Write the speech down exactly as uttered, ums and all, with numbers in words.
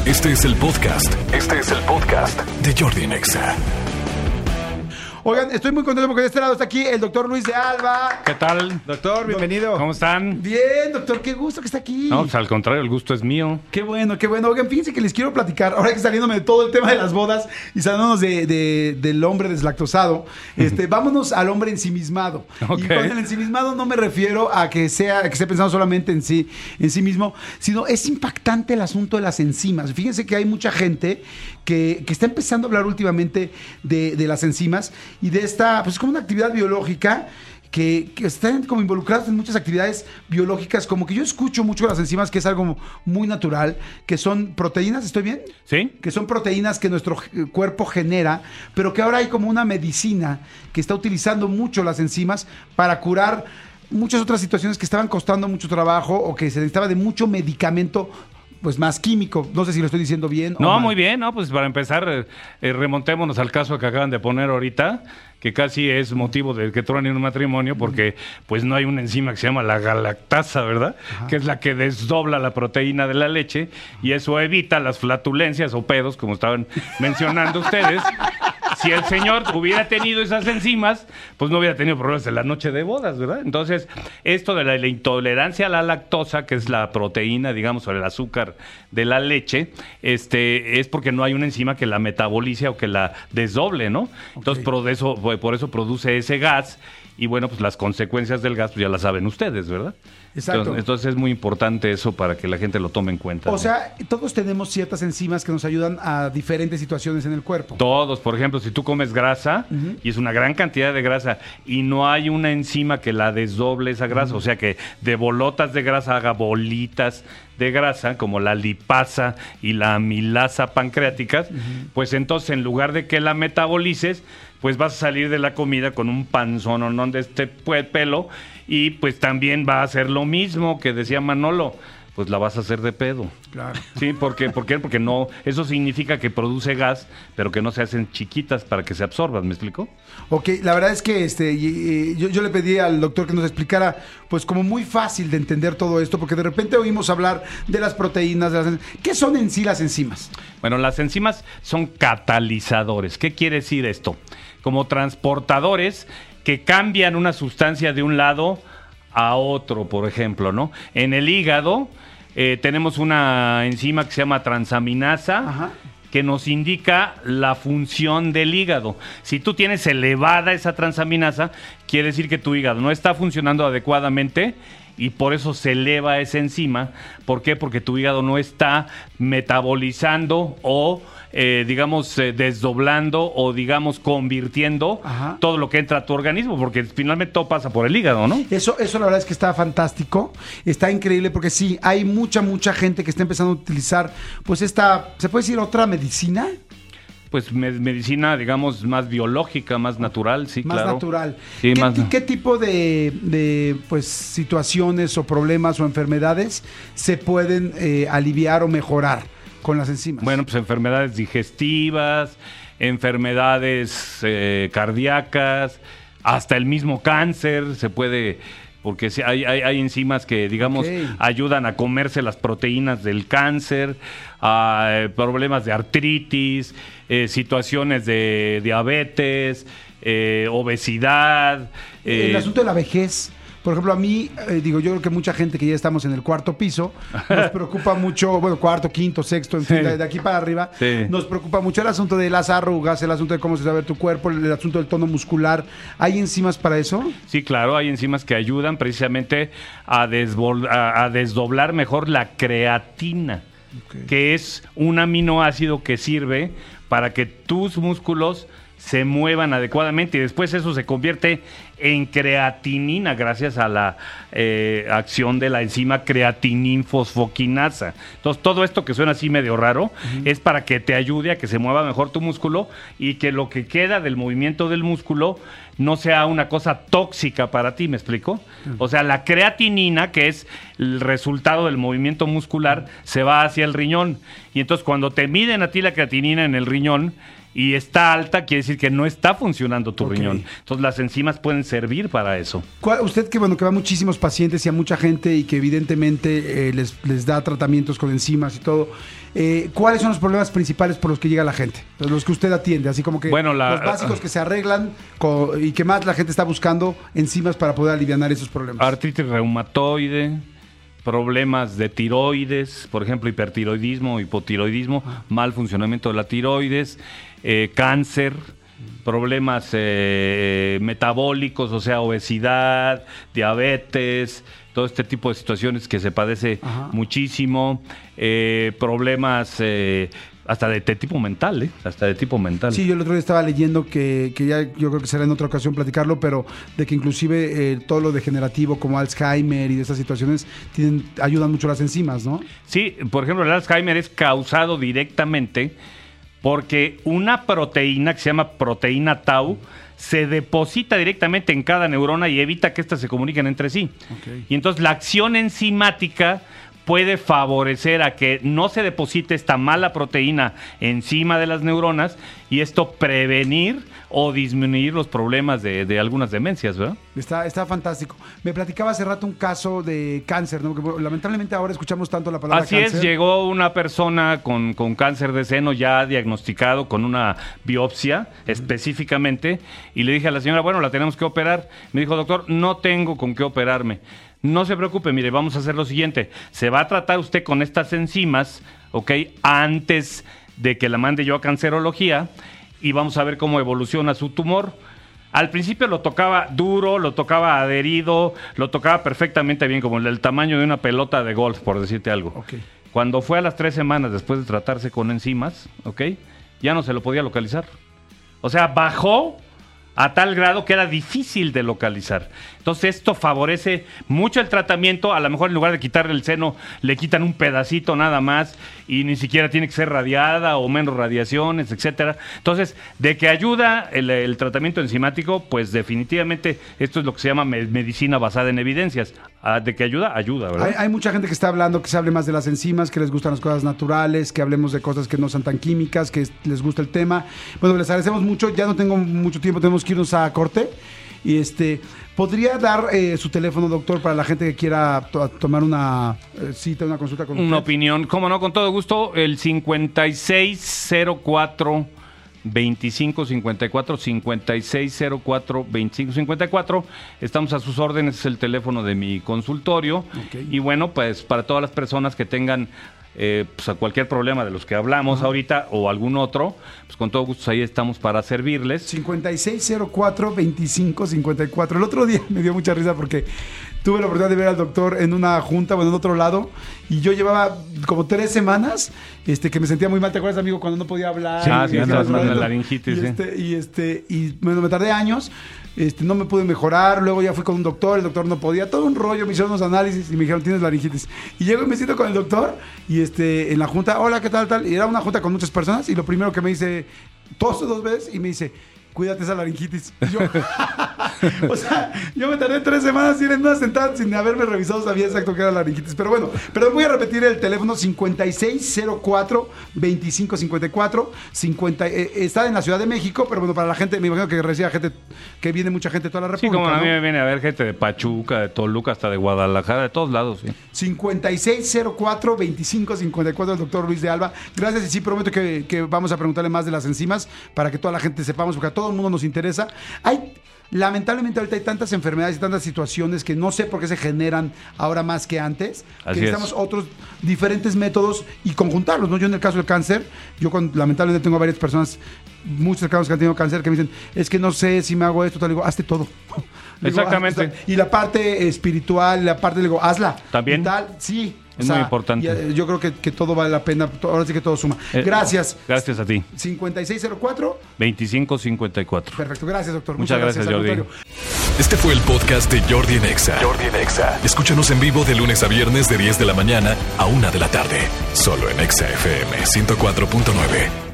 Este es el podcast. Este es el podcast de Jordi Nexa. Oigan, estoy muy contento porque de este lado está aquí el doctor Luis de Alba. ¿Qué tal? Doctor, bienvenido. ¿Cómo están? Bien, doctor, qué gusto que está aquí. No, pues al contrario, el gusto es mío. Qué bueno, qué bueno. Oigan, fíjense que les quiero platicar, ahora que saliéndome de todo el tema de las bodas y saliéndonos de, de, del hombre deslactosado, este, vámonos al hombre ensimismado. Okay. Y con el ensimismado no me refiero a que sea, que esté pensando solamente en sí, en sí mismo, sino es impactante el asunto de las enzimas. Fíjense que hay mucha gente que, que está empezando a hablar últimamente de, de las enzimas y de esta, pues es como una actividad biológica que, que están como involucrados en muchas actividades biológicas, como que yo escucho mucho de las enzimas, que es algo muy natural, que son proteínas, ¿estoy bien? Sí. Que son proteínas que nuestro cuerpo genera, pero que ahora hay como una medicina que está utilizando mucho las enzimas para curar muchas otras situaciones que estaban costando mucho trabajo o que se necesitaba de mucho medicamento, pues más químico. No sé si lo estoy diciendo bien. No, o mal. muy bien, ¿no? Pues para empezar, eh, remontémonos al caso que acaban de poner ahorita, que casi es motivo de que truenen un matrimonio, porque pues no hay una enzima que se llama la galactasa, ¿verdad? Ajá. Que es la que desdobla la proteína de la leche y eso evita las flatulencias o pedos, como estaban mencionando ustedes. Si el señor hubiera tenido esas enzimas, pues no hubiera tenido problemas en la noche de bodas, ¿verdad? Entonces, esto de la, la intolerancia a la lactosa, que es la proteína, digamos, o el azúcar de la leche, este, es porque no hay una enzima que la metabolice o que la desdoble, ¿no? Okay. Entonces, por eso, por eso produce ese gas. Y bueno, pues las consecuencias del gas, pues ya las saben ustedes, ¿verdad? Exacto. Entonces, entonces es muy importante eso para que la gente lo tome en cuenta. O ¿no? sea, todos tenemos ciertas enzimas que nos ayudan a diferentes situaciones en el cuerpo. Todos, por ejemplo, si tú comes grasa, uh-huh. y es una gran cantidad de grasa, y no hay una enzima que la desdoble esa grasa, uh-huh. o sea que de bolotas de grasa haga bolitas de grasa, como la lipasa y la amilasa pancreáticas, uh-huh. pues entonces en lugar de que la metabolices, pues vas a salir de la comida con un panzón o no de este pelo y pues también va a hacer lo mismo que decía Manolo, pues la vas a hacer de pedo. Claro. Sí, ¿por qué? ¿Por qué? Porque no, eso significa que produce gas, pero que no se hacen chiquitas para que se absorban, ¿me explico? Ok, la verdad es que este, y, y, yo, yo le pedí al doctor que nos explicara, pues como muy fácil de entender todo esto, porque de repente oímos hablar de las proteínas, de las, ¿qué son en sí las enzimas? Bueno, las enzimas son catalizadores. ¿Qué quiere decir esto? Como transportadores que cambian una sustancia de un lado a otro, por ejemplo, ¿no? En el hígado eh, tenemos una enzima que se llama transaminasa, ajá, que nos indica la función del hígado. Si tú tienes elevada esa transaminasa, quiere decir que tu hígado no está funcionando adecuadamente y por eso se eleva esa enzima. ¿Por qué? Porque tu hígado no está metabolizando o, eh, digamos, eh, desdoblando o, digamos, convirtiendo, ajá, todo lo que entra a tu organismo, porque finalmente todo pasa por el hígado, ¿no? Eso, eso la verdad es que está fantástico, está increíble, porque sí, hay mucha, mucha gente que está empezando a utilizar, pues esta, ¿se puede decir otra medicina? Pues me, medicina, digamos, más biológica, más natural, sí, más claro. Más natural. Sí, ¿Qué, más... ¿Qué tipo de, de pues, situaciones o problemas o enfermedades se pueden eh, aliviar o mejorar con las enzimas? Bueno, pues enfermedades digestivas, enfermedades eh, cardíacas, hasta el mismo cáncer se puede... Porque hay, hay, hay enzimas que, digamos, okay, ayudan a comerse las proteínas del cáncer, a problemas de artritis, eh, situaciones de diabetes, eh, obesidad. El eh, asunto de la vejez. Por ejemplo, a mí, eh, digo, yo creo que mucha gente que ya estamos en el cuarto piso, nos preocupa mucho, bueno, cuarto, quinto, sexto, en fin, sí, de, de aquí para arriba, sí, nos preocupa mucho el asunto de las arrugas, el asunto de cómo se va a ver tu cuerpo, el, el asunto del tono muscular. ¿Hay enzimas para eso? Sí, claro, hay enzimas que ayudan precisamente a, desbol- a, a desdoblar mejor la creatina, okay, que es un aminoácido que sirve para que tus músculos se muevan adecuadamente y después eso se convierte en creatinina gracias a la eh, acción de la enzima creatininfosfoquinasa. Entonces todo esto que suena así medio raro, uh-huh, es para que te ayude a que se mueva mejor tu músculo y que lo que queda del movimiento del músculo no sea una cosa tóxica para ti, ¿me explico? Uh-huh. O sea, la creatinina, que es el resultado del movimiento muscular, se va hacia el riñón y entonces cuando te miden a ti la creatinina en el riñón y está alta, quiere decir que no está funcionando tu, okay, riñón. Entonces las enzimas pueden servir para eso. Usted que bueno que va a muchísimos pacientes y a mucha gente y que evidentemente eh, les, les da tratamientos con enzimas y todo, eh, ¿cuáles son los problemas principales por los que llega la gente? Los que usted atiende, así como que bueno, la, los básicos que se arreglan con, y que más la gente está buscando enzimas para poder aliviar esos problemas. Artritis reumatoide, problemas de tiroides, por ejemplo, hipertiroidismo, hipotiroidismo, ah. mal funcionamiento de la tiroides, eh, cáncer, problemas eh, metabólicos, o sea, obesidad, diabetes, todo este tipo de situaciones que se padece Ajá. muchísimo, eh, problemas eh, hasta de, de tipo mental, ¿eh? Hasta de tipo mental. Sí, yo el otro día estaba leyendo que, que ya yo creo que será en otra ocasión platicarlo, pero de que inclusive eh, todo lo degenerativo como Alzheimer y de estas situaciones tienen, ayudan mucho las enzimas, ¿no? Sí, por ejemplo, el Alzheimer es causado directamente porque una proteína que se llama proteína tau se deposita directamente en cada neurona y evita que éstas se comuniquen entre sí. Okay. Y entonces la acción enzimática puede favorecer a que no se deposite esta mala proteína encima de las neuronas y esto prevenir o disminuir los problemas de, de algunas demencias, ¿verdad? Está, está fantástico. Me platicaba hace rato un caso de cáncer, ¿no? Porque lamentablemente ahora escuchamos tanto la palabra Así cáncer. Así es, llegó una persona con, con cáncer de seno ya diagnosticado con una biopsia uh-huh. específicamente y le dije a la señora, bueno, la tenemos que operar. Me dijo, doctor, no tengo con qué operarme. No se preocupe, mire, vamos a hacer lo siguiente. Se va a tratar usted con estas enzimas, ¿ok? Antes de que la mande yo a cancerología y vamos a ver cómo evoluciona su tumor. Al principio lo tocaba duro, lo tocaba adherido, lo tocaba perfectamente bien, como el del tamaño de una pelota de golf, por decirte algo. Okay. Cuando fue a las tres semanas después de tratarse con enzimas, ¿ok? Ya no se lo podía localizar. O sea, bajó a tal grado que era difícil de localizar. Entonces esto favorece mucho el tratamiento. A lo mejor en lugar de quitarle el seno, le quitan un pedacito nada más y ni siquiera tiene que ser radiada o menos radiaciones, etcétera. Entonces, de que ayuda el, el tratamiento enzimático, pues definitivamente esto es lo que se llama medicina basada en evidencias. De que ayuda, ayuda, ¿verdad? Hay, hay mucha gente que está hablando, que se hable más de las enzimas, que les gustan las cosas naturales, que hablemos de cosas que no sean tan químicas, que les gusta el tema. Bueno, les agradecemos mucho. Ya no tengo mucho tiempo, tenemos que irnos a corte. Y este, ¿podría dar eh, su teléfono, doctor, para la gente que quiera to- tomar una eh, cita, una consulta con usted? Una opinión, cómo no, con todo gusto, el cincuenta y seis cero cuatro veinticinco cincuenta y cuatro, cincuenta y seis cero cuatro veinticinco cincuenta y cuatro. Estamos a sus órdenes, es el teléfono de mi consultorio. Okay. Y bueno, pues para todas las personas que tengan eh, pues a cualquier problema de los que hablamos uh-huh. ahorita o algún otro, pues con todo gusto ahí estamos para servirles. cincuenta y seis cero cuatro veinticinco cincuenta y cuatro. El otro día me dio mucha risa porque tuve la oportunidad de ver al doctor en una junta, bueno, en otro lado, y yo llevaba como tres semanas este, que me sentía muy mal. ¿Te acuerdas, amigo, cuando no podía hablar? Sí, ah, sí, andabas mal de la laringitis. Y, sí. este, y, este, y bueno, me tardé años, este, no me pude mejorar, luego ya fui con un doctor, el doctor no podía, todo un rollo, me hicieron unos análisis y me dijeron, tienes laringitis. Y llego y me siento con el doctor, y este, en la junta, hola, ¿qué tal, tal? Y era una junta con muchas personas, y lo primero que me dice, toso dos veces, y me dice, cuídate esa laringitis. Y yo, o sea, yo me tardé tres semanas en una sentada sin haberme revisado, sabía exacto que era laringitis. Pero bueno, pero voy a repetir el teléfono cincuenta y seis cero cuatro veinticinco cincuenta y cuatro. cincuenta, eh, está en la Ciudad de México, pero bueno, para la gente, me imagino que recibe gente, que viene mucha gente de toda la República. Sí, como a mí ¿no? me viene a ver gente de Pachuca, de Toluca, hasta de Guadalajara, de todos lados, sí. cincuenta y seis cero cuatro veinticinco cincuenta y cuatro, el doctor Luis de Alba. Gracias, y sí prometo que, que vamos a preguntarle más de las enzimas para que toda la gente sepamos, porque a todo el mundo nos interesa. Hay, lamentablemente ahorita hay tantas enfermedades y tantas situaciones que no sé por qué se generan ahora más que antes, Así que necesitamos es. otros diferentes métodos y conjuntarlos, ¿no? Yo en el caso del cáncer, yo con, lamentablemente tengo varias personas, muchos cercanos que han tenido cáncer, que me dicen, es que no sé si me hago esto, tal, digo, hazte todo. Digo, Exactamente. haz, y la parte espiritual, la parte, digo, hazla. También. Y tal, sí. Es o sea, muy importante. Y, yo creo que, que todo vale la pena. Ahora sí que todo suma. Eh, gracias. Gracias a ti. cincuenta y seis cero cuatro veinticinco cincuenta y cuatro. Perfecto. Gracias, doctor. Muchas, Muchas gracias, gracias, Jordi. Este fue el podcast de Jordi en Exa. Jordi en Exa. Escúchanos en vivo de lunes a viernes de diez de la mañana a una de la tarde. Solo en Exa F M ciento cuatro punto nueve.